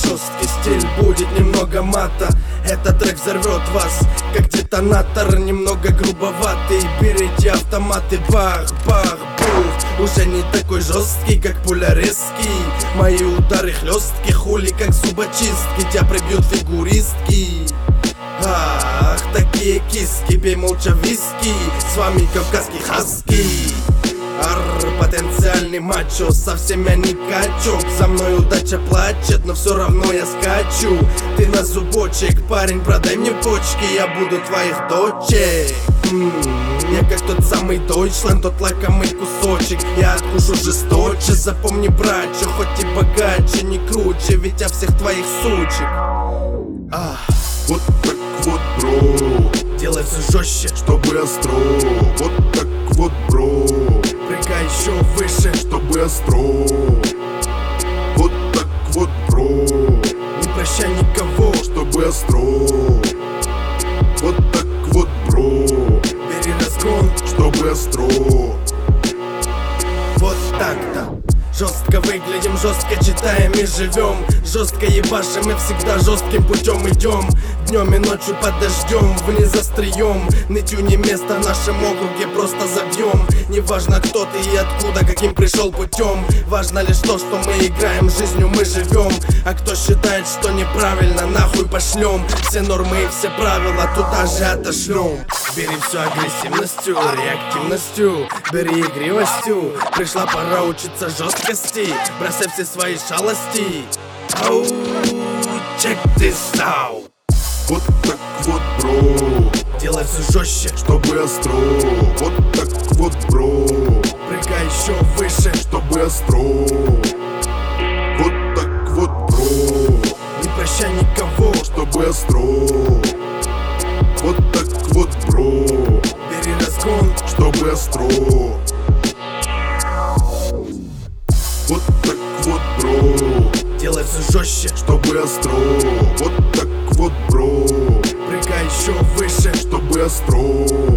жесткий стиль, будет немного мата. Этот трек взорвет вас, как детонатор. Немного грубоватый, берите автоматы. Бах, бах, бух. Уже не такой жесткий, как пуля резкий. Мои удары хлесткие, хули как зубочистки. Тебя прибьют фигуристки. Ах, такие киски, пей молча виски. С вами кавказский хаски. Потенциальный мачо, совсем я не качок. За мной удача плачет, но все равно я скачу. Ты на зубочек, парень, продай мне почки, я буду твоих дочек. Я как тот самый Дойчланд, тот лакомый кусочек. Я откушу жесточе, запомни, братчо. Хоть и богаче, не круче, ведь я всех твоих сучек. Вот так вот, бро, делай все жестче, чтобы остро. Вот так вот, бро, прыгай еще выше, чтобы остро. Вот так вот, бро, не прощай никого, чтобы остро. Вот так вот, бро, бери разгон, чтобы остро. вот так-то. Жестко выглядим, жестко читаем и живем. Жестко ебашим и всегда жестким путем идем. Днем и ночью под дождем, вниз острием. Нытью не место в нашем округе, просто забьем. Неважно кто ты и откуда, каким пришел путем. Важно лишь то, что мы играем, жизнью мы живем. А кто считает, что неправильно, нахуй пошлем. Все нормы и все правила туда же отошлем. Бери все агрессивностью, реактивностью, бери игривостью. Пришла пора учиться жесткости, бросай все свои шалости. Ау, check this out. Вот так вот, бро, делай все жестче, чтобы остро. Вот так вот, бро, прыгай еще выше, чтобы остро. Вот так вот, бро, не прощай никого, чтобы остро. Вот так вот, бро, бери разгон, чтобы остро. Вот так вот, бро, делай все жестче, чтобы остро. Вот так вот, бро, прыгай еще выше, чтобы остро.